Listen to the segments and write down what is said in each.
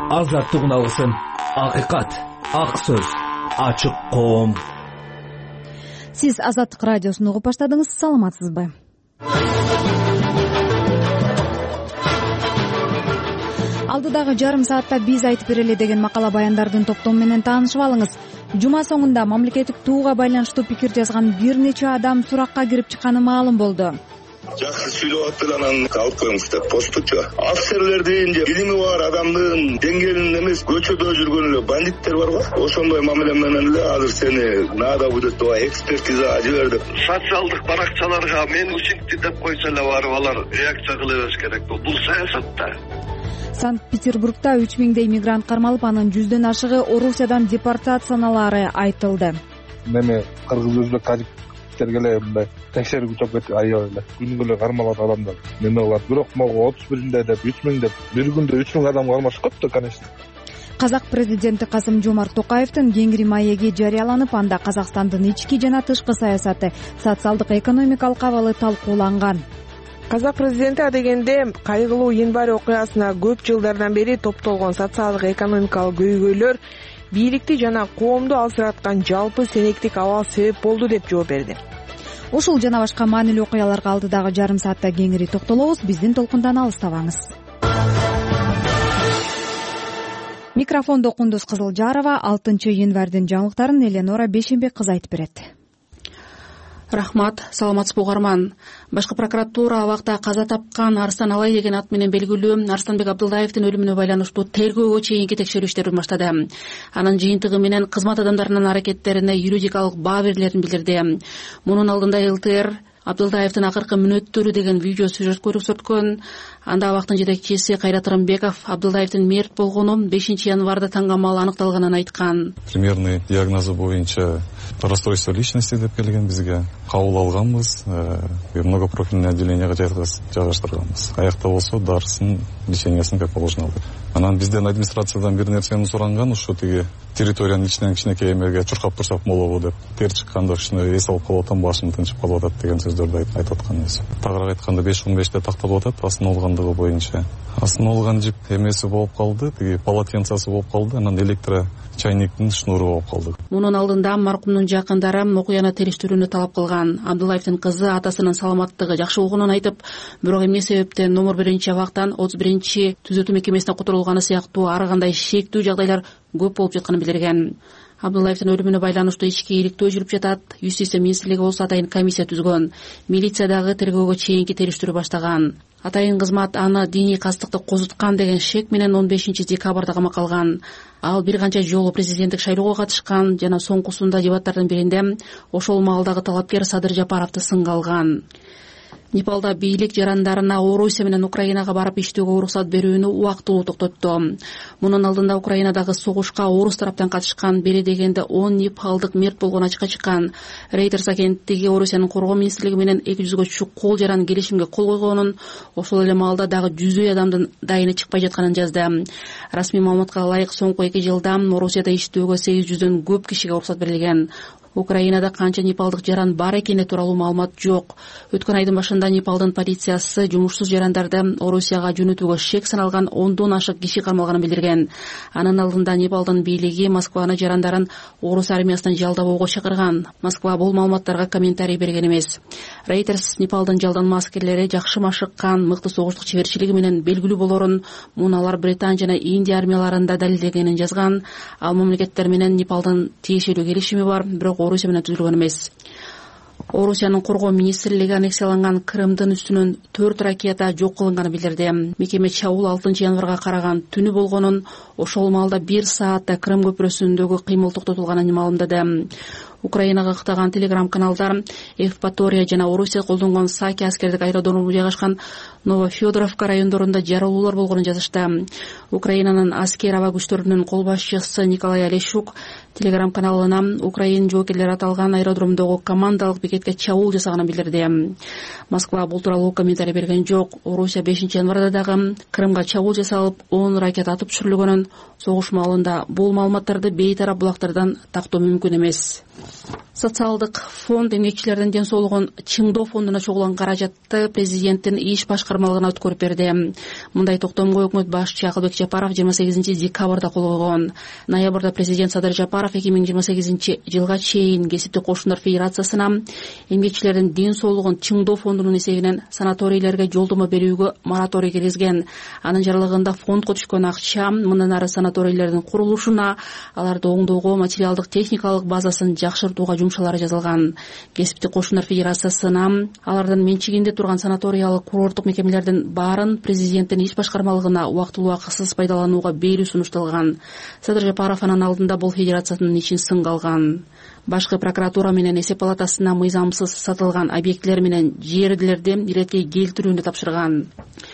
азаттык үналысын, акыйкат, ак сөз, ачык коом. Сиз Азаттык радиосун угуп баштадыңыз, саламатсызбы? Алдыдагы жарым саатта биз айтып берели деген макала баяндардын топтому менен таанышып алыңыз. Жума соңунда мамлекеттик тууга байланыштуу пикир жазган бир нече адам суракка кирип чыкканы маалым болду. Жакшы сүйлөп атып анан алып коюңуз деп постучу. Офицерлердин же билими бар адамдын деңгээлинен эмес, көчөдө жүргөн эле бандиттер барго. Ошондой мамиле менен эле азыр сени надо будет экспертизага жиберди. Социалдык баракчаларга мен ушинтти деп койсо эле барып алар реакция кыла бериш керек. Бул саясат да. Санкт-Петербургда 3000дей мигрант кармалып, анын 100дөн ашыгы Орусиядан депортацияланалары айтылды. Неме кыргыз өзбек тажиктерге эле мындай текшерүү күчөп кетти, аябай эле күнгө эле кармалат адамдар. Неме кылат, бирок могу 31-нде деп 3000 деп бир күндө 3000 адам кармаш көп да, конечно. Казак президенти Касым-Жомарт Токаевдин кеңири маеги жарыяланып, анда Казакстандын ички жана тышкы саясаты, социалдык экономикалык абалы талкууланган. Казак президенти адегенде кайгылуу январь окуясына көп жылдардан бери топтолгон социалдык экономикалык көйгөйлөр бийликти жана коомду алсыраткан жалпы сенектик абал себеп болду деп жооп берди. Ушул жана башка маанилүү окуяларга алдыдагы жарым саатта кеңири токтолобуз. Биздин толкундан алыстабаңыз. Микрофондо Кундуз Кызылжарова, 6 январдын жаңылыктарын Эленора Бешенбек кызы айтып берет. Рахмат, саламатсызбы угарман. Башкы прокуратура абакта каза тапкан Арстан Алай деген ат менен белгилүү Арстанбек Абдылдаевдин өлүмүнө байланыштуу тергөөгө чейинки текшерүү иштерин баштады. Анын жыйынтыгы менен кызмат адамдарынын аракеттерине юридикалык баа берилерин билдирди. Мунун алдында ЛТР Абдылдаевдин акыркы мүнөттөрү деген видео сюжет көрсөткөн. Анда абактын жетекчиси Кайрат Рымбеков Абдылдаевдин мерт болгону 5 январда таңгамал аныкталганын айткан. Примерный диагнозу боюнча расстройство личности деп келген, бизге кабыл алганбыз, многопрофильный отделениеге жайгаштырганбыз. Аякта болсо дарысын, лечениясын как положено алды. Анан бизден администрациядан бир нерсени суранган, ушу тиги территориянын ичинен кичинекей эмеге чуркап турсак болобу деп. Тер чыкканда кичине эс алып калып атам, башым тынчып калып атат деген сөздөрдү айтып аткан эси. Тагыраак айтканда 5-15 такталып атат, асыналгандыгы боюнча. Асыналган жип эмеси болуп калды, тиги полотенцасы болуп калды, анан электро чайниктин шнуру болуп калды. Мунун алдында маркумдун жакындары окуяны териштирүүнү талап кылган. Абдылдаевдин кызы атасынын саламаттыгы жакшы болгонун айтып, бирок эмне себептен номер 1-абактан 31 түзөтүү мекемесине которулганы сыяктуу ар кандай шектүү жагдайлар көп болуп жатканын билдирген. Абдылдаевдин өлүмүнө байланыштуу ички ийгиликтөө жүрүп жатат. Юстиция министрлиги болсо атайын комиссия түзгөн. Милиция дагы тергөөгө чейинки териштирүү баштаган. Атайын кызмат аны диний кастыкты козуткан деген шек менен 15 декабрда камакка алган. Ал бир канча жолу президенттик шайлоого катышкан жана соңкусунда дебаттардын биринде ошол маалдагы талапкер Садыр Жапаровду сынга алган. Непалда бийлик жарандарына Орусия менен Украинага барып иштөөгө уруксат берүүнү убактылуу токтотту. Мунун алдында Украинадагы согушка орус тараптан катышкан бери дегенде 10 непалдык мерт болгону ачыкка чыккан. Reuters агенттиги Орусиянын коргоо министрлиги менен 200гө чук кол жаран келишимге кол койгонун, ошол эле маалда дагы 100 адамдын дайыны чыкпай жатканын жазды. Расмий маалыматка ылайык соңку 2 жылда Орусияда иштөөгө 800дөн көп кишиге уруксат берилген. Украинада канча непалдык жаран бар экени тууралуу маалымат жок. Өткөн айдын башында Непалдын полициясы жумушсуз жарандарды Орусияга жөнөтүүгө шек саналган 10дон ашык киши кармалганын билдирген. Анын алдында Непалдын бийлиги Москваны жарандарын орус армиясынан жалдабоого чакырган. Москва бул маалыматтарга комментарий берген эмес. Reuters Непалдын жалданма аскерлери жакшы машыккан, мыкты согуштук чеберчилиги менен белгилүү болорун, муну алар Британ жана Индия армияларында далилдегенин жазган. Ал мамлекеттер менен Непалдын тиешелүү келишими бар, бирок Орусия менен түзүлгөн эмес. Орусиянын коргоо министрлиги аннексияланган Крымдын үстүнөн 4 ракета жок кылынганын билдирди. Мекеме чабуул 6 январга караган түнү болгонун, ошол маалда 1 саатта Крым көпүрөсүндөгү кыймыл токтотулганын маалымдады. Украинага ыктаган телеграм-каналдар Евпатория жана Орусия колдонгон Саки аскердик аэродрому жайгашкан Новофёдоровка райондорунда жарылуулар болгонун жазышты. Украинанын аскер аба күчтөрүнүн кол башчысы Николай Олещук телеграм-каналына Украин жоокерлери аталган аэродромдогу командалык бекетке чабуул жасаганын билдирди. Москва бул тууралуу комментарий берген жок. Орусия 5 январда дагы Крымга чабуул жасалып, 10 ракета атып түшүрүлгөнүн, согуш маалында бул маалыматтарды бейтарап булактардан тактоо мүмкүн эмес. Социалдык фонд эмгекчилердин ден соолугун чыңдоо фондуна чогулган каражатты президенттин иш башкармалыгына өткөрүп берди. Мындай токтомго өкмөт башчысы Акылбек Жапаров 28 декабрда кол койгон. Ноябрда президент Садыр Жапаров 2028 жылга чейин Кесиптик кошуналар федерациясына эмгекчилердин ден соолугун чыңдоо фондунун эсебинен санаторийлерге жолдомо берүүгө мораторий киргизген. Анын жарлыгында фондко түшкөн акча мындан ары санаторийлердин курулушуна, аларды оңдоого, материалдык техникалык базасын жакшыртууга жумшалары жазылган. Кесиптик кошуналар федерациясына алардын менчигинде турган санаториялык курорттук мекемелердин баарын президенттин иш башкармалыгына убактылуу акысыз пайдаланууга берүү сунушталган. Садыр Жапаров анын алдында бул федерациянын ишин сынга алган. Башкы прокуратура менен эсеп палатасына мыйзамсыз сатылган объектилер менен жерлерди иретке келтирүүнү тапшырган.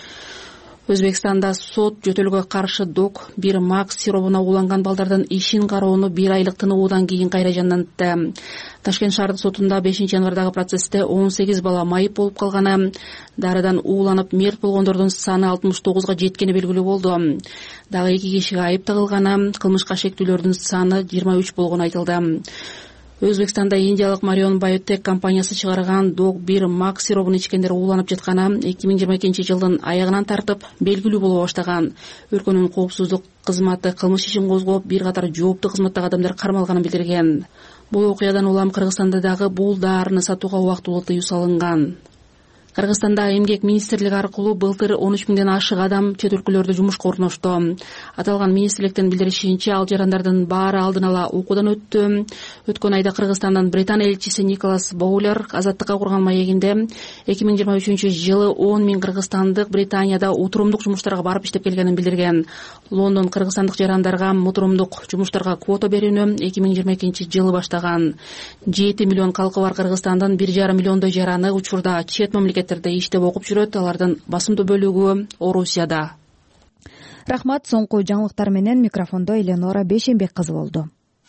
Өзбекстанда сот жөтөлгө каршы док 1 макс сиробуна уланган балдардын ишин кароону 1 айлык тынуудан кийин кайра жандантты. Ташкент шаардык сотунда 5-январдагы процессте 18 бала майып болуп калганы, дарыдан ууланып мерт болгондордун саны 69га жеткени белгилүү болду. Дагы 2 кишиге айып тагылганы, кылмышка шектүүлөрдүн саны 23 болгону айтылды. Өзбекстанда индиялык Marion Biotech компаниясы чыгарган док 1 макс сиробун ичкендер ууланып жатканы 2022 жылдын аягынан тартып белгилүү боло баштаган. Өлкөнүн коопсуздук кызматы кылмыш ишин козгоп, бир катар жооптуу кызматтагы адамдар кармалганын билдирген. Бул окуядан улам Кыргызстанда дагы бул даарыны сатууга убактылуу тыюу салынган. Кыргызстанда эмгек министрлиги аркылуу былтыр 13 миңден ашык адам чет өлкөлөрдө жумушка орношту. Аталган министрликтин билдиришинче, ал жарандардын баары алдын ала окуудан өттү. Өткөн айда Кыргызстандан Британ элчиси Николас Боулер азаттыкка курган маегинде 2023 жылы 10 миң кыргызстандык Британияда утурумдук жумуштарга барып иштеп келгенин билдирген. Лондон кыргызстандык жарандарга утурумдук жумуштарга квота берүүнү 2022 жылы баштаган. 7 миллион калкы бар Кыргызстандын 1,5 миллиондой жараны учурда чет мамлекеттерде иштеп окуп жүрөт. Алардын басымдуу бөлүгү Орусияда. Рахмат. Соңку жаңылыктар менен микрофондо Эленора Бейшенбек кызы болду.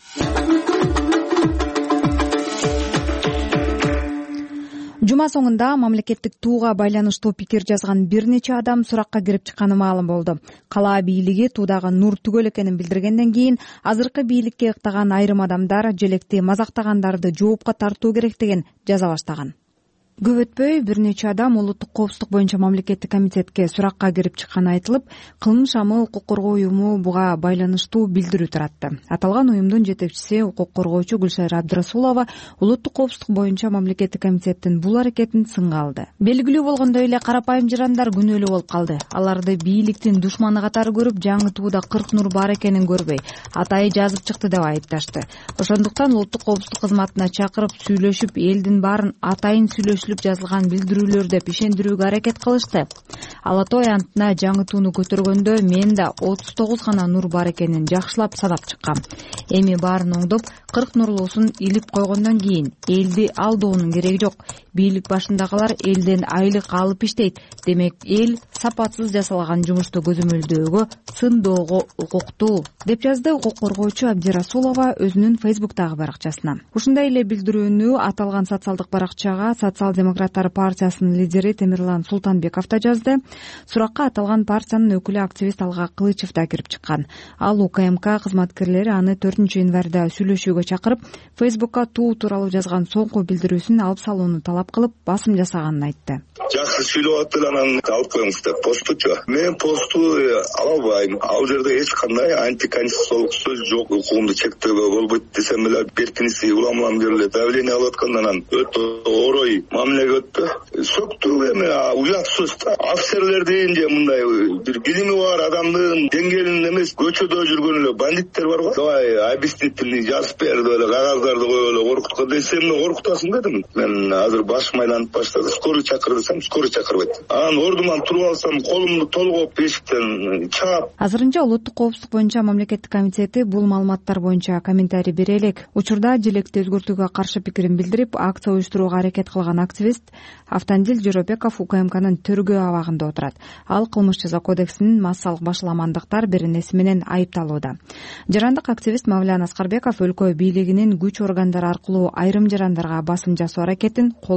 Жума соңунда мамлекеттик тууга байланыштуу пикир жазган бир нече адам суракка кирип чыкканы маалым болду. Кала бийлиги туудагы нур түгөл экенин билдиргенден кийин азыркы бийликке ыктаган айрым адамдар желекти мазактагандарды жоопко тартуу керек деген жаза баштаган. Көп өтпөй бир нече адам улуттук коопсуздук боюнча мамлекеттик комитетке суракка кирип чыкканы айтылып, кылмыш амыл укук коргоо уюму буга байланыштуу билдирүү таратты. Аталган уюмдун жетекчиси укук коргоочу Гүлшайра Абдырасулова улуттук коопсуздук боюнча мамлекеттик комитеттин бул аракетин сынга алды. Белгилүү болгондой эле карапайым жарандар күнөөлүү болуп калды. Аларды бийликтин душманы катары көрүп, жаңы тууда 40 нур бар экенин көрбөй, атайы жазып чыкты деп айыпташты. Ошондуктан улуттук коопсуздук кызматына чакырып сүйлөшүп, элдин баарын атайын жазылган билдирүүлөр деп ишендирүүгө аракет кылышты. Алатой антына жаңы тууну көтөргөндө мен да 39 гана нур бар экенин жакшылап санап чыккам. Эми баарын оңдоп 40 нурлуусун илип койгондон кийин элди алдаунун кереги жок. Бийлик башындагылар элден айлык алып иштейт. Демек эл сапатсыз жасалган жумушту көзөмөлдөөгө, сындоого укуктуу, деп жазды укук коргоочу Абдирасулова өзүнүн Facebook'тагы баракчасына. Ушундай эле билдирүүнү аталган социалдык баракчага Социал-демократтар партиясынын лидери Темирлан Султанбеков да жазды. Суракка аталган партиянын өкүлү активист Алга Кылычев да кирип чыккан. Ал УКМК кызматкерлери аны 4-январда сүйлөшүүгө чакырып, Facebook'ка туу тууралуу жазган соңку билдирүүсүн алып салууну талап кылып, басым жасаганын айтты. Жакшы сүйлөп аттыр, анан алып коюңуз деп постучу. Мен посту ала албайм. Ал жерде эч кандай антиконституциялык сөз жок, укугумду чектөөгө болбойт десем эле Беркинси уламалангерлер давление алып аткандан өтө орой мамилеге өттү. Сөктүү эми уят сөз да. Офицерлер deyince мындай бир билими бар адамдын деңгээлинде эмес, көчөдө жүргөн эле бандиттер бар го. Давай объяснительный жазып берди, эле кагаздарды коюп эле коркуткан десем, коркутасың дедим. Мен азыр башым айланып баштады. Скорый чакыр десем, скорый чакырбайт. Анан ордуман туруп алсам, колумду толгоп эшиктен чаап. Азырынча улуттук коопсуздук боюнча мамлекеттик комитети бул маалыматтар боюнча комментарий бере элек. Учурда желекти өзгөртүүгө каршы пикирин билдирип, акция уюштурууга аракет кылган активист Автандил Жөробеков УКМКнын төргөө абагында отурат. Ал кылмыш жаза кодексинин массалык башаламандыктар беренеси менен айыпталууда. Жарандык активист Мавлян Аскарбеков өлкө бийлигинин күч органдары аркылуу айрым жарандарга басым жасоо аракетин колдоо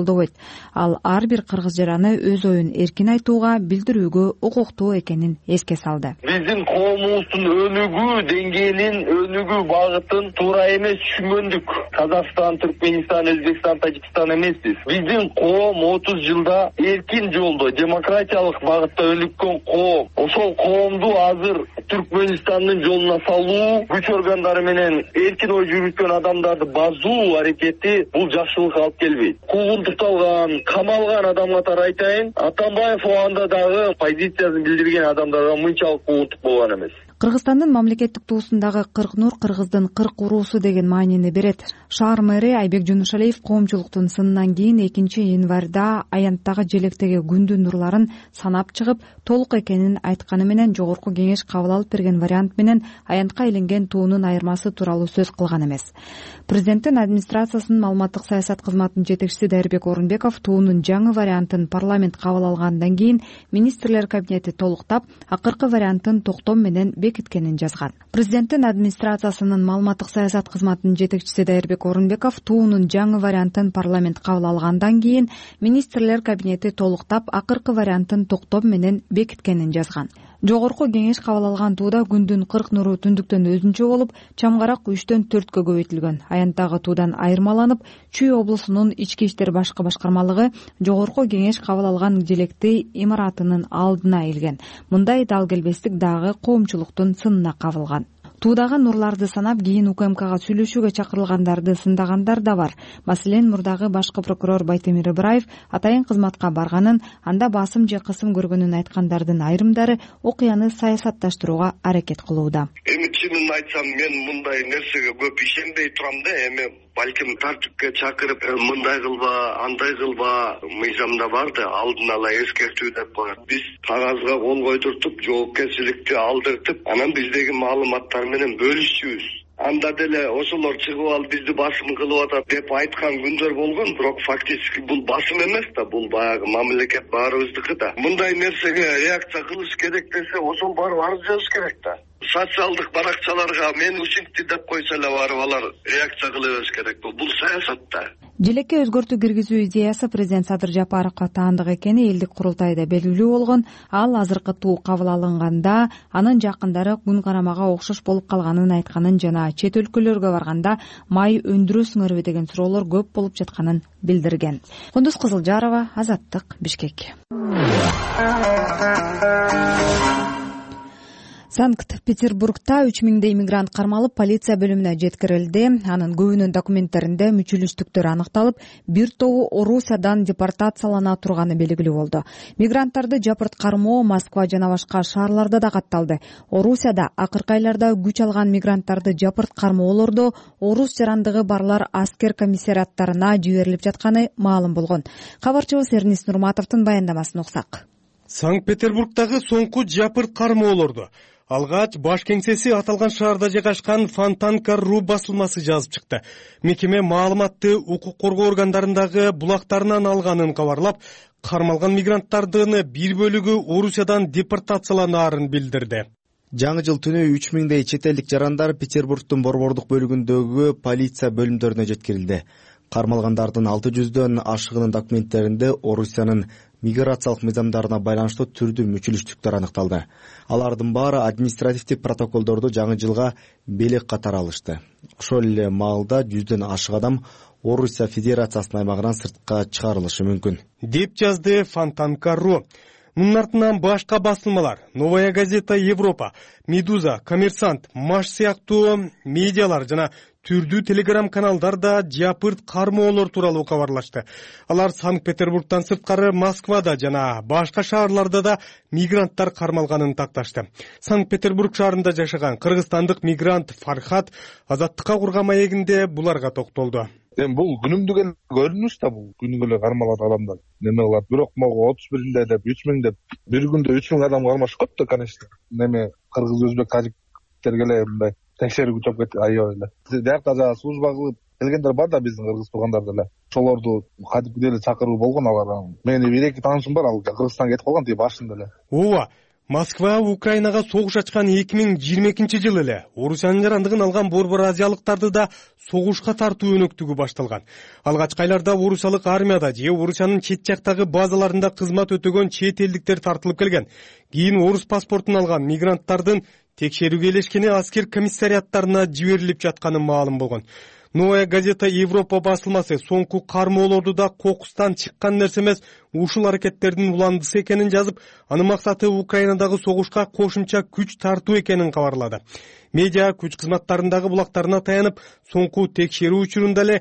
колдобойт. Ал ар бир кыргыз жараны өз оюн эркин айтууга, билдирүүгө укуктуу экенин эске салды. Биздин коомубуздун өнүгүү деңгээлин, өнүгүү багытын туура эмес түшүнгөндүк. Казакстан, Түркменистан, Өзбекстан, Тажикстан эмеспиз. Биздин коом 30 жылда эркин жолдо, демократиялык багытта өнүккөн коом. Ошол коомду азыр Түркменистандын жолуна салуу, күч органдары менен эркин ой жүргүзгөн адамдарды базуу аракети бул жакшылык алып келбейт. Куугунтукталган, камалган адам катары айтайын, Атамбаев оанда дагы позициясын билдирген адамдарга мынчалык куугунтук болгон эмес. Кыргызстандын мамлекеттик туусундагы 40 нур кыргыздын 40 уруусу деген маанини берет. Шаар мэри Айбек Жунушалиев коомчулуктун сынынан кийин 2-январда аянттагы желектеги күндүн нурларын санап чыгып, толук экенин айтканы менен жогорку кеңеш кабыл алып берген вариант менен аянтка иленген туунун айырмасы тууралуу сөз кылган эмес. Президенттин администрациясынын маалыматтык саясат кызматынын жетекчиси Дайырбек Орунбеков туунун жаңы вариантын парламент кабыл алгандан кийин министрлер кабинети толуктап, акыркы вариантын токтом менен бекиткенин жазган. Президенттин администрациясынын маалыматтык саясат кызматынын жетекчиси Дайырбек Орунбеков туунун жаңы вариантын парламент кабыл алгандан кийин министрлер кабинети толуктап, акыркы вариантын токтом менен бекиткенин жазган. Жогорку кеңеш кабыл алган тууда күндүн 40 нуру түндүктөн өзүнчө болуп, чамгарак 3-төн 4-кө көбөйтүлгөн. Аянттагы туудан айырмаланып, Чүй облусунун ички иштер башкармалыгы жогорку кеңеш кабыл алган желекти имаратынын алдына илген. Мындай дал келбестик дагы коомчулуктун сынына кабылган. Туудагы нурларды санап, кийин УКМКга сүйлөшүүгө чакырылгандарды сындагандар да бар. Маселен, мурдагы башкы прокурор Байтемир Ибраев атайын кызматка барганын, анда басым же кысым көргөнүн айткандардын айрымдары окуяны саясатташтырууга аракет кылууда. Эми чынын айтсам, мен мындай нерсеге көп ишенбей турам да, эми балким тартипке чакырып, мындай кылба, андай кылба, мыйзамда бар да, алдын ала эскертүү деп коет. Биз кагазга кол койдуртуп, жоопкерчиликти алдыртып, анан биздеги маалыматтар менен бөлүшчүбүз. Анда деле ошолор чыгып алып бизди басым кылып атат деп айткан күндөр болгон, бирок фактически бул басым эмес да, бул баягы мамлекет баарыбыздыкы да. Мындай нерсеге реакция кылыш керек десе, ошол барып арыз жазыш керек да. Социалдык баракчаларга мен ушинтти деп койсо эле барып алар реакция кыла бериш керек. Бул саясат да. Желекке өзгөртүү киргизүү идеясы президент Садыр Жапаровго таандык экени элдик курултайда белгилүү болгон. Ал азыркы туу кабыл алынганда анын жакындары күн карамага окшош болуп калганын айтканын жана чет өлкөлөргө барганда май өндүрөсүңөрбү деген суроолор көп болуп жатканын билдирген. Кундуз Кызылжарова, Азаттык, Бишкек. Санкт-Петербургда 3000 иммигрант кармалып, полиция бөлүмүнө жеткирилди. Анын көбүнүн документтеринде мүчүлүштүктөр аныкталып, бир тобу Орусиядан депортациялана турганы белгилүү болду. Мигранттарды жапырт кармоо Москва жана башка шаарларда да катталды. Орусияда акыркы айларда күч алган мигранттарды жапырт кармоолордо орус жарандыгы барлар аскер комиссариаттарына жиберилип жатканы маалым болгон. Кабарчыбыз Эрнис Нурматовдун баяндамасын уксак. Санкт-Петербургдагы соңку жапырт кармоолорду алгач баш кеңсеси аталган шаарда жайгашкан Фонтанка.ру басылмасы жазып чыкты. Мекеме маалыматты укук коргоо органдарындагы булактарынан алганын кабарлап, кармалган мигранттардын бир бөлүгү Орусиядан депортацияланаарын билдирди. Жаңы жыл түнү 3000 чет элдик жарандар Петербургдун борбордук бөлүгүндөгү полиция бөлүмдөрүнө жеткирилди. Кармалгандардын 600дөн ашыгынын документтеринде Орусиянын миграциялык мыйзамдарына байланыштуу түрдүү мүчүлүштүктөр аныкталды. Алардын баары административдик протоколдорду жаңы жылга белек катары алышты. Ошол эле маалда 100дөн ашык адам Орусия Федерациясынын аймагынан сыртка чыгарылышы мүмкүн, деп жазды Фонтанка.ру. Мунун артынан башка басылмалар Новая газета Европа, Медуза, Коммерсант, Маш сыяктуу медиалар жана түрдүү телеграм-каналдар да жапырт кармоолор тууралуу кабарлашты. Алар Санкт-Петербургтан сырткары Москвада жана башка шаарларда да мигранттар кармалганын такташты. Санкт-Петербург шаарында жашаган кыргызстандык мигрант Фархат Азаттыкка курган маегинде буларга токтолду. Бул күнүмдүк эле көрүнүш да, бул күнүгө эле кармалган адамдар. Неме кылат? Бирок могу 31-нде деп 3000 деп бир күндө 3000 адам кармашып кетти, конечно. Неме кыргыз, өзбек, тажиктерге эле мындай текшерүүгө чыгып кетти аябай эле. Диякта жана служба кылып келгендер бар да, биздин кыргыз туугандар деле. Ошолорду кадимки деле чакыруу болгон алар. Менин бир-эки таанышым бар, ал Кыргызстанга кетип калган тиги башында эле. Ооба. Москва Украинага согуш ачкан 2022 эле Орусиянын жарандыгын алган борбор азиялыктарды да согушка тартуу өнөктүгү башталган. Алгачкы айларда орусиялык армияда же Орусиянын чет жактагы базаларында кызмат өтөгөн чет элдиктер тартылып келген. Кийин орус паспортун алган мигранттардын текшерүүгө элешкени аскер комиссариаттарына жиберилип жатканы маалым болгон. Новая газета Европа басылмасы соңку кармоолорду да кокустан чыккан нерсе эмес, ушул аракеттердин уландысы экенин жазып, анын максаты Украинадагы согушка кошумча күч тартуу экенин кабарлады. Медиа күч кызматтарындагы булактарына таянып, соңку текшерүү учурунда эле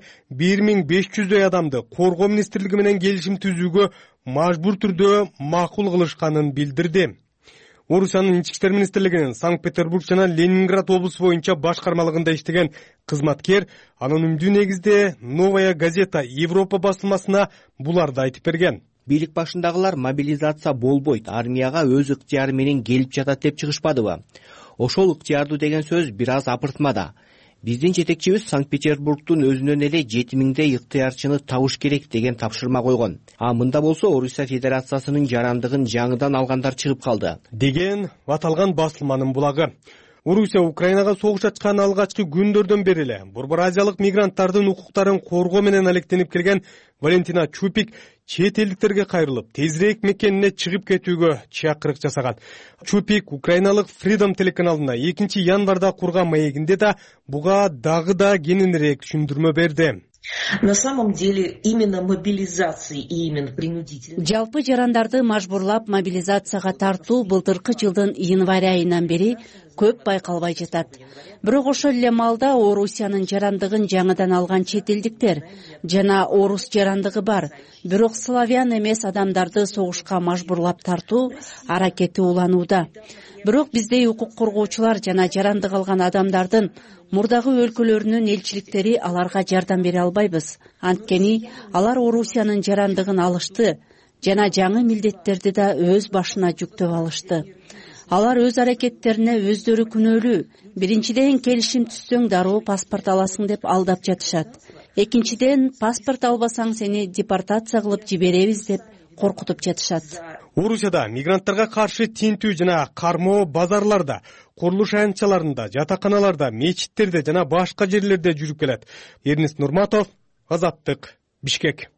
1500 адамды коргоо министрлиги менен келишим түзүүгө мажбур түрдө макул кылышканын билдирди. Орусиянын ички иштер министрлигинин Санкт-Петербург жана Ленинград облусу боюнча башкармалыгында иштеген кызматкер анонимдүү негизде Новая газета Европа басылмасына буларды айтып берген. Бийлик башындагылар мобилизация болбойт, армияга өз ыктыяры менен келип жатат деп чыгышпадыбы? Ошол ыктыярдуу деген сөз бир аз апыртмада. Биздин жетекчибиз Санкт-Петербургдун өзүнөн эле 7000 ыктыярчыны табыш керек деген тапшырма койгон. А мында болсо Орусия Федерациясынын жарандыгын жаңыдан алгандар чыгып калды деген аталган басылманын булагы. Орусия Украинага согуш ачкан алгачкы күндөрдөн бери эле борбор азиялык мигранттардын укуктарын коргоо менен алектенип келген Валентина Чупик чет элдиктерге кайрылып, тезирээк мекенине чыгып кетүүгө чакырык жасаган. Чупик украиналык Freedom телеканалына 2 январда курган маегинде да буга дагы да кененирээк түшүндүрмө берди. На самом деле именно мобилизации и именно принудительной. Жалпы жарандарды мажбурлап мобилизацияга тартуу былтыркы жылдын январь айынан бери көп байкалбай жатат. Бирок ошол эле маалда Орусиянын жарандыгын жаңыдан алган чет элдиктер жана орус жарандыгы бар, бирок славян эмес адамдарды согушка мажбурлап тартуу аракети уланууда. Бирок биздей укук коргоочулар жана жарандык алган адамдардын мурдагы өлкөлөрүнүн элчиликтери аларга жардам бере албайбыз. Анткени алар Орусиянын жарандыгын алышты жана жаңы милдеттерди да өз башына жүктөп алышты. Алар өз аракеттерине өздөрү күнөөлүү. Биринчиден, келишим түзсөң дароо паспорт аласың деп алдап жатышат. Экинчиден, паспорт албасаң сени депортация кылып жиберебиз деп коркутуп жатышат. Орусияда мигранттарга каршы тинтүү жана кармоо базарларда, курулуш аянтчаларында, жатаканаларда, мечиттерде жана башка жерлерде жүрүп келет. Эрнест Нурматов, Азаттык, Бишкек.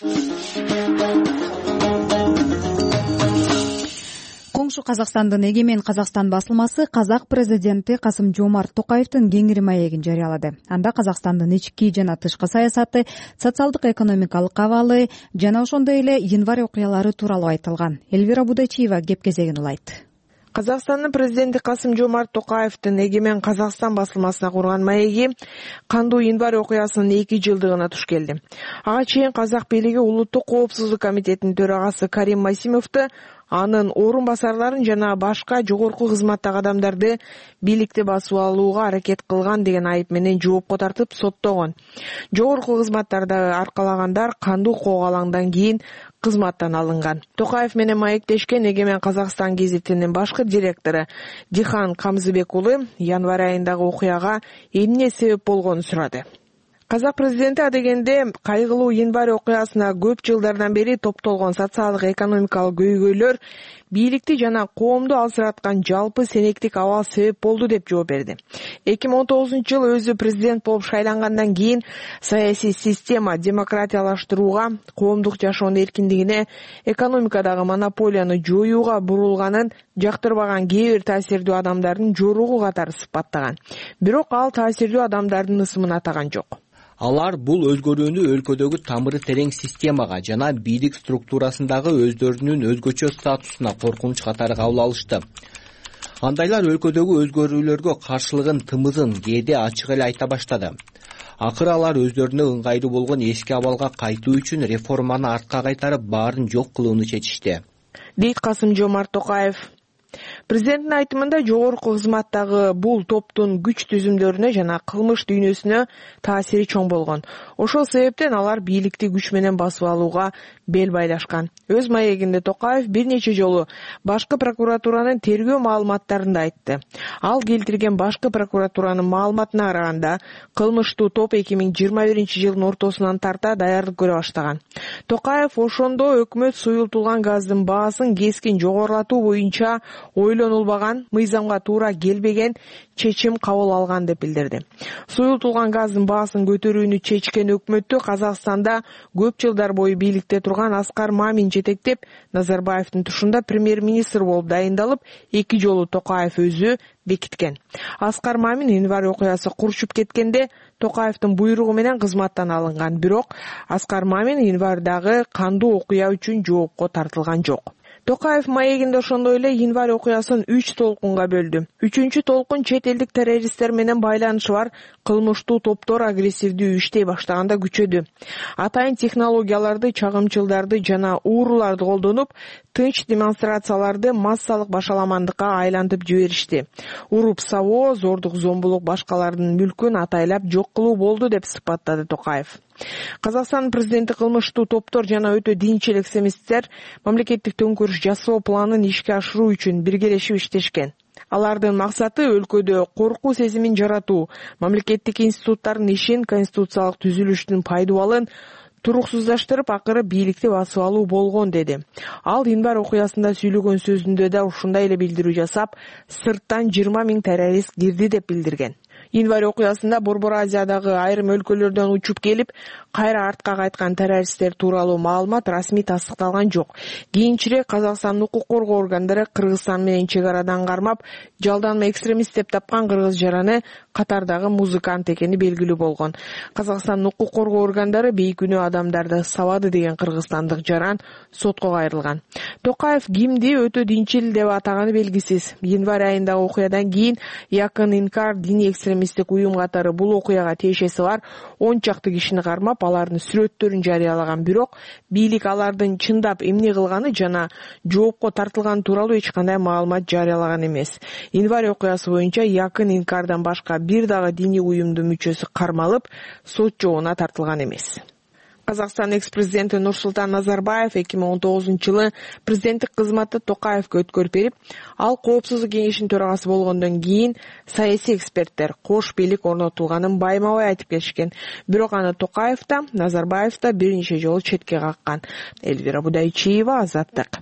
Коңшу Казакстандын Эгемен Казакстан басылмасы казак президенти Касым-Жомарт Токаевдин кеңири маегин жарыялады. Анда Казакстандын ички жана тышкы саясаты, социалдык экономикалык абалы жана ошондой эле январь окуялары тууралуу айтылган. Элвира Будачиева кеп кезегин улайт. Казакстандын президенти Касым-Жомарт Токаевдин Эгемен Казакстан басылмасына курган маеги кандуу январь окуясынын 2 жылдыгына туш келди. Ага чейин казак бийлиги Улуттук коопсуздук комитетинин төрагасы Карим Масимовду, анын орун басарларын жана башка жогорку кызматтагы адамдарды бийликти басып алууга аракет кылган деген айып менен жоопко тартып соттогон. Жогорку кызматтарды аркалагандар кандуу коогалаңдан кийин кызматтан алынган. Токаев менен маектешкен Эгемен Казакстан гезитинин башкы директору Дихан Камзыбек уулу январь айындагы окуяга эмне себеп болгонун сурады. Казак президенти адегенде кайгылуу январь окуясына көп жылдардан бери топтолгон социалдык экономикалык көйгөйлөр бийликти жана коомду алсыраткан жалпы сенектик абал себеп болду деп жооп берди. 2019-жылы өзү президент болуп шайлангандан кийин саясий система демократиялаштырууга, коомдук жашоонун эркиндигине, экономикадагы монополияны жоюуга бурулганын жактырбаган кээ бир таасирдүү адамдардын жоругу катары сыпаттаган. Бирок ал таасирдүү адамдардын ысымын атаган жок. Алар бул өзгөрүүнү өлкөдөгү тамыры терең системага жана бийлик структурасындагы өздөрүнүн өзгөчө статусуна коркунуч катары кабыл алышты. Андайлар өлкөдөгү өзгөрүүлөргө каршылыгын тымызын кээде ачык эле айта баштады. Акыры алар өздөрүнө ыңгайлуу болгон эски абалга кайтуу үчүн реформаны артка кайтарып баарын жок кылууну чечишти, дейт Касым-Жомарт Токаев. Президенттин айтымында жогорку кызматтагы бул топтун күч түзүмдөрүнө жана кылмыш дүйнөсүнө таасири чоң болгон. Ошол себептен алар бийликти күч менен басып алууга бел байлашкан. Өз маегинде Токаев бир нече жолу башкы прокуратуранын тергөө маалыматтарын да айтты. Ал келтирген башкы прокуратуранын маалыматына караганда, кылмыштуу топ 2021-жылдын ортосунан тарта даярдык көрө баштаган. Токаев ошондо өкмөт суюлтулган газдын баасын кескин жогорулатуу боюнча ой ойлонулбаган, мыйзамга туура келбеген чечим кабыл алган деп билдирди. Суюлтулган газдын баасын көтөрүүнү чечкен өкмөттү Казакстанда көп жылдар бою бийликте турган Аскар Мамин жетектеп, Назарбаевдин тушунда премьер-министр болуп дайындалып, 2 жолу Токаев өзү бекиткен. Аскар Мамин январь окуясы курчуп кеткенде Токаевдин буйругу менен кызматтан алынган, бирок Аскар Мамин январдагы кандуу окуя үчүн жоопко тартылган жок. Токаев маегинде ошондой эле январь окуясын 3 толкунга бөлдү. 3-чү толкун чет элдик террористтер менен байланышы бар кылмыштуу топтор агрессивдүү иштей баштаганда күчөдү. Атайын технологияларды, чагымчылдарды жана ууруларды колдонуп, тынч демонстрацияларды массалык башаламандыкка айлантып жиберишти. Уруп сабоо, зордук зомбулук башкалардын мүлкүн атайлап жок кылуу болду деп сыпаттады Токаев. Казакстан президенти кылмыштуу топтор жана өтө динчил экстремисттер мамлекеттик төңкөрүш жасоо планын ишке ашыруу үчүн биргелешип иштешкен. Алардын максаты өлкөдө коркуу сезимин жаратуу, мамлекеттик институттардын ишин, конституциялык түзүлүштүн пайдубалын туруксуздаштырып, акыры бийликти басып алуу болгон деди. Ал январь окуясында сүйлөгөн сөзүндө да ушундай эле билдирүү жасап, сырттан 20 000 террорист кирди деп билдирген. Январь окуясында Борбор Азиядагы айрым өлкөлөрдөн учуп келип, кайра артка кайткан террористтер тууралуу маалымат расмий тастыкталган жок. Кийинчерээк Казакстандын укук коргоо органдары Кыргызстан менен чек арадан кармап, жалданма экстремист деп тапкан кыргыз жараны катардагы музыкант экени белгилүү болгон. Казакстандын укук коргоо органдары бейкүнөө адамдарды сабады деген кыргызстандык жаран сотко кайрылган. Токаев кимди өтө динчил деп атаганы белгисиз. Январь айындагы окуядан кийин Якын Инкар диний экстремисттик уюм катары бул окуяга тиешеси бар 10 чакты кишини кармап, алардын сүрөттөрүн жарыялаган, бирок бийлик алардын чындап эмне кылганы жана жоопко тартылганы тууралуу эч кандай маалымат жарыялаган эмес. Январь окуясы боюнча Якын Инкардан башка бир дагы диний уюмдун мүчөсү кармалып, сот жообуна тартылган эмес. Казакстан экс-президенти Нурсултан Назарбаев 2019-жылы президенттик кызматты Токаевге өткөрүп берип, ал коопсуздук кеңешинин төрагасы болгондон кийин саясий эксперттер кош бийлик орнотулганын байма-бай айтып келишкен. Бирок аны Токаев да, Назарбаев да бир нече жолу четке каккан. Эльвира Будайчиева, Азаттык.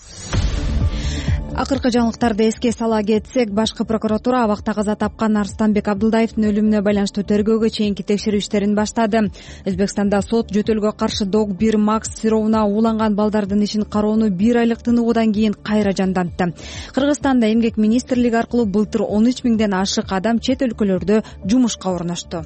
Акыркы жаңылыктарды эске сала кетсек, башкы прокуратура абакта каза тапкан Арстанбек Абдулдаевдин өлүмүнө байланыштуу тергөөгө чейинки текшерүү иштерин баштады. Өзбекстанда сот жөтөлгө каршы Dog1 Max сыйроовуна ууланган балдардын ишин кароону 1 айлык тыныгуудан кийин кайра жандантты. Кыргызстанда эмгек министрлиги аркылуу былтыр 13 000ден ашык адам чет өлкөлөрдө жумушка орношту.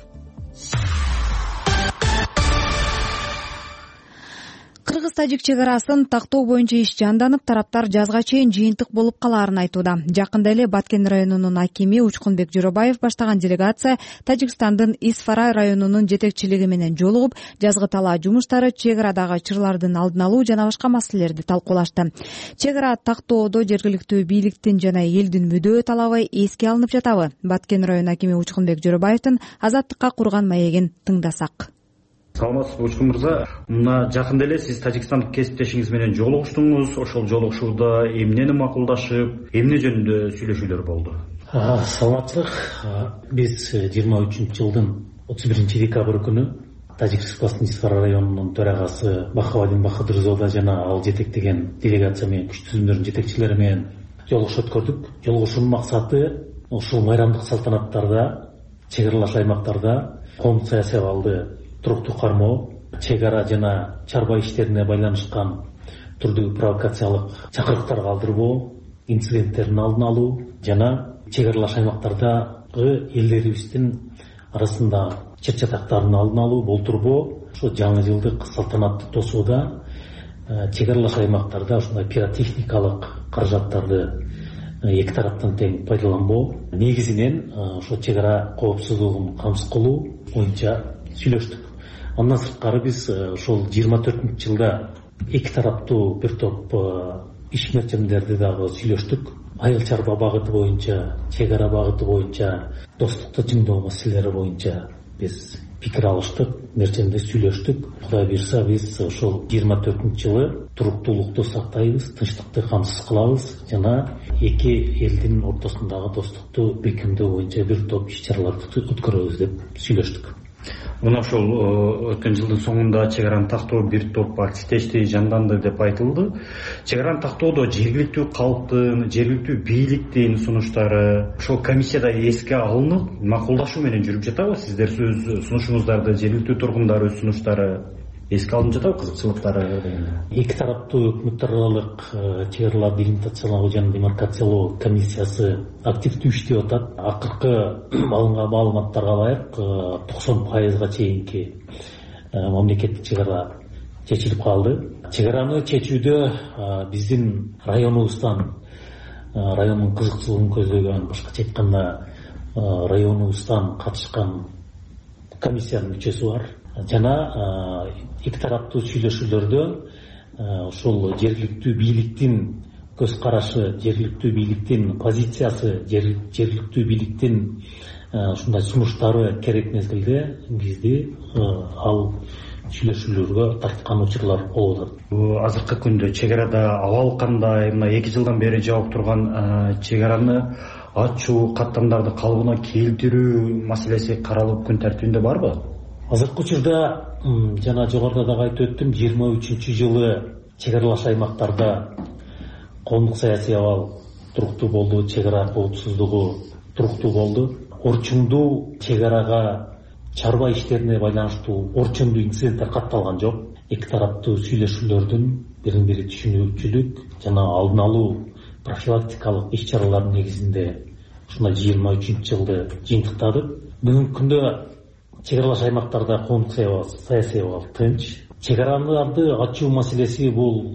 Кыргыз-тажик чек арасын тактоо боюнча иш жанданып, тараптар жазга чейин жыйынтык болуп калаарын айтууда. Жакында эле Баткен районунун акими Учкунбек Жорабаев баштаган делегация Тажикстандын Исфара районунун жетекчилиги менен жолугуп, жазгы талаа жумуштары, чек арадагы чырлардын алдын алуу жана башка маселелерди талкуулашты. Чек ара тактоодо жергиликтүү бийликтин жана элдин мүдөө талабы эске алынып жатабы? Баткен район акими Учкунбек Жорабаевдин Азаттыкка курган маегин тыңдасак. Саламатсызбы Учкун мырза, мына жакында эле сиз тажикстандык кесиптешиңиз менен жолугуштуңуз. Ошол жолугушууда эмнени макулдашып, эмне жөнүндө сүйлөшүүлөр болду? Саламатсызбык. Биз 23-жылдын 31 декабрь күнү Тажик Республикасынын Исфара районунун төрагасы Бахавалдин Бахадырзода жана ал жетектеген делегация менен күч түзүмдөрүнүн жетекчилери менен жолугуш өткөрдүк. Жолугушуунун максаты ушул майрамдык салтанаттарда, чек аралаш аймактарда коомдук саясий абалды туруктуу кармоо, чек ара жана чарба иштерине байланышкан түрдүү провокациялык чакырыктар калтырбоо, инциденттердин алдын алуу жана чек аралаш аймактардагы элдерибиздин арасында чет-чатактардын алдын алуу, болтурбоо. Ошо жаңы жылдык салтанатты тосууда чек аралаш аймактарда ушундай пиротехникалык каражаттарды эки тараптан тең пайдаланбоо, негизинен ошо чек ара коопсуздугун камсыз кылуу боюнча сүйлөштүк. Андан сырткары биз ошол 24-жылда эки тараптуу бир топ иш мерчемдерди дагы сүйлөштүк. Айыл чарба багыты боюнча, чек ара багыты боюнча, достукту жыңдоо маселелери боюнча биз пикир алыштык, мерчемде сүйлөштүк. Кудай буйрса биз ошол 24-жылы туруктуулукту сактайбыз, тынчтыкты камсыз кылабыз жана эки элдин ортосундагы достукту бекемдөө боюнча бир топ иш чараларды өткөрөбүз деп сүйлөштүк. мына ошол өткөн жылдын соңунда чек араны тактоо бир топ активдешти, жанданды деп айтылды. Чек араны тактоодо жергиликтүү калктын, жергиликтүү бийликтин сунуштары ошол комиссияда эске алынып, макулдашуу менен жүрүп жатабы? Сиздер өз сунушуңуздарды, жергиликтүү тургундар өз сунуштары эске алынып жатабы, кызыкчылыктары дегенде? Эки тараптуу өкмөттөр аралык чек аралар делимитациялоо жана демаркациялоо комиссиясы активдүү иштеп атат. Акыркы алынган маалыматтарга ылайык 90%га чейинки мамлекеттик чек ара чечилип калды. Чек араны чечүүдө биздин районубуздан, райондун кызыкчылыгын көздөгөн, башкача айтканда районубуздан катышкан комиссиянын мүчөсү бар. Жана эки тараптуу сүйлөшүүлөрдө ушул жергиликтүү бийликтин көз карашы, жергиликтүү бийликтин позициясы, жергиликтүү бийликтин ушундай сунуштары керек мезгилде бизди ал сүйлөшүүлөргө тарткан учурлар болуп атат. Азыркы күндө чек арада абал кандай? Мына 2 жылдан бери жабык турган чек араны ачуу, каттамдарды калыбына келтирүү маселеси каралып күн тартибинде барбы? Азыркы учурда жана жогоруда дагы айтып өттүм, 23-жылы чек аралаш аймактарда коомдук саясий абал туруктуу болду, чек ара коопсуздугу туруктуу болду. Орчундуу чек арага чарба иштерине байланыштуу орчундуу инциденттер катталган жок. Эки тараптуу сүйлөшүүлөрдүн бирин бири түшүнүүчүлүк жана алдын алуу профилактикалык иш-чаралардын негизинде ушундай 23-жылды жыйынтыктадык. Бүгүнкү күндө чек аралаш аймактарда коомдук саясий абал тынч. Чек араларды ачуу маселеси бул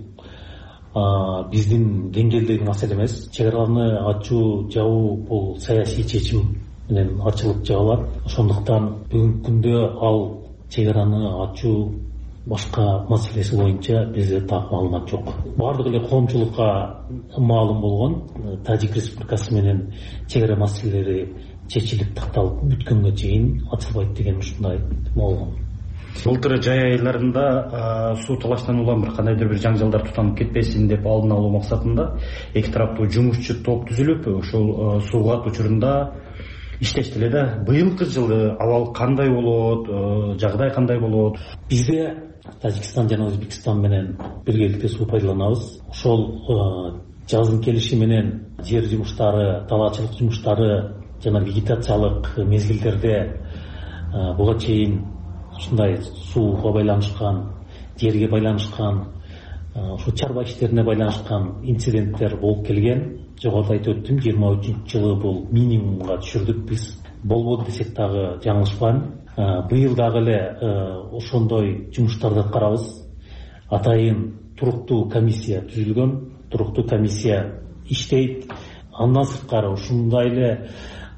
биздин деңгээлдеги маселе эмес. Чек араны ачуу, жабуу бул саясий чечим менен ачылып жабылат. Ошондуктан бүгүнкү күндө ал чек араны ачуу башка маселеси боюнча бизде так маалымат жок. Бардык эле коомчулукка маалым болгон Тажик Республикасы менен чек ара маселелери чечилип такталып бүткөнгө чейин ачылбайт деген ушундай болгон. Былтыр жай айларында суу талаштан улам бир кандайдыр бир жаңжалдар тутанып кетпесин деп алдын алуу максатында эки тараптуу жумушчу топ түзүлүп, ошол сууга учурунда иштешти эле да. Быйылкы жылы абал кандай болот, жагдай кандай болот? Бизде Тажикстан жана Өзбекстан менен биргеликте суу пайдаланабыз. Ошол жаздын келиши менен жер жумуштары, талаачылык жумуштары жана вегетациялык мезгилдерде буга чейин ушундай сууга байланышкан, жерге байланышкан, ушу чарба иштерине байланышкан инциденттер болуп келген. Жогоруда айтып өттүм, 23-жылы бул минимумга түшүрдүк биз. Болбоду десек дагы жаңылышпайм. Быйыл дагы эле ошондой жумуштарды аткарабыз. Атайын туруктуу комиссия түзүлгөн, туруктуу комиссия иштейт. Андан сырткары ушундай эле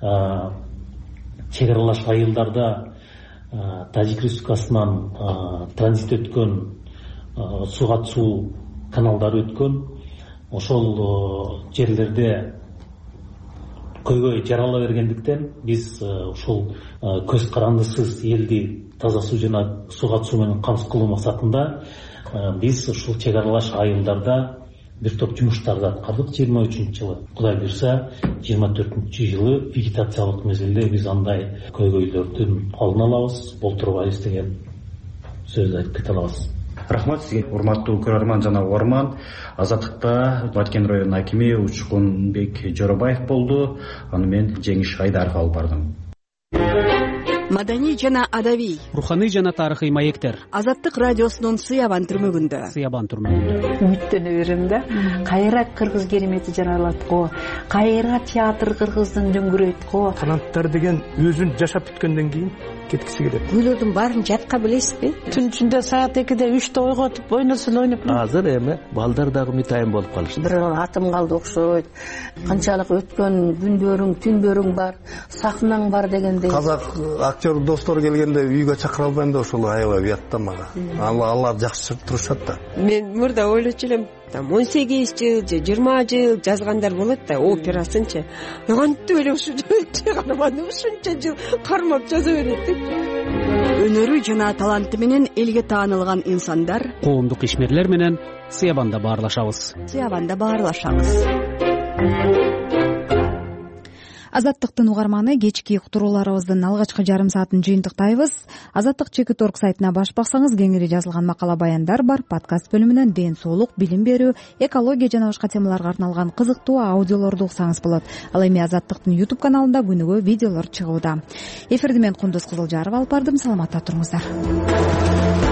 чек аралаш айылдарда Тажик Республикасынан транзит өткөн, суга суу каналдары өткөн. Ошол жерлерде көйгөй жарала бергендиктен биз ушул көз карандысыз элди таза суу жана суга суу менен камсыз кылуу максатында биз ушул чек аралаш айылдарда бир топ жумуштарды аткардык 23-жылы. Кудай буйрса 24-жылы вегетациялык мезгилде биз андай көйгөйлөрдүн алдын алабыз, болтурбайбыз деген сөздү айтып кете алабыз. Рахмат сизге, урматтуу көрөрман жана угарман. Азаттыкта Баткен районунун акими Учкунбек Жоробаев болду. Аны мен Жеңиш Айдаров алып бардым. Маданий жана адабий, руханий жана тарыхый маектер. Азаттык радиосунун Сыябан түрмөгүндө. Үмүттөнө берем да. Кайра кыргыз керемети жаралат го. Кайра театр кыргыздын дөңгүрөйт го. Таланттар деген өзүн жашап бүткөндөн кийин кеткиси келет. Күйлөрдүн баарын жатка билесизби? Түн ичинде саат 2-де 3-те ойготуп ойносун ойноп. Азыр эми балдар дагы мытайын болуп калышты. Бир атым калды окшойт. Канчалык өткөн күндөрүң, түндөрүң бар, сахнаң бар дегендей. Казак актер достор келгенде үйгө чакыра албайм да ошол аябай уят да мага. Алар жакшы турушат да. Мен мурда ойлочу элем, 18 жыл же 20 жыл жазгандар болот да, операсынчы. Кантип эле ушу карманы ушунча жыл кармап жаза берет деп. Өнөрү жана таланты менен элге таанылган инсандар, коомдук ишмерлер менен Сыябанда баарлашабыз. Азаттыктын угарманы, кечки уктурууларыбыздын алгачкы жарым саатын жыйынтыктайбыз. Азаттык Чекит.org сайтына баш баксаңыз кеңири жазылган макала баяндар бар. Подкаст бөлүмүнөн ден соолук, билим берүү, экология жана башка темаларга арналган кызыктуу аудиолорду уксаңыз болот. Ал эми Азаттыктын YouTube каналында күнүгө видеолор чыгууда. Эфирди мен Кундуз Кызылжарова алып бардым. Саламатта туруңуздар.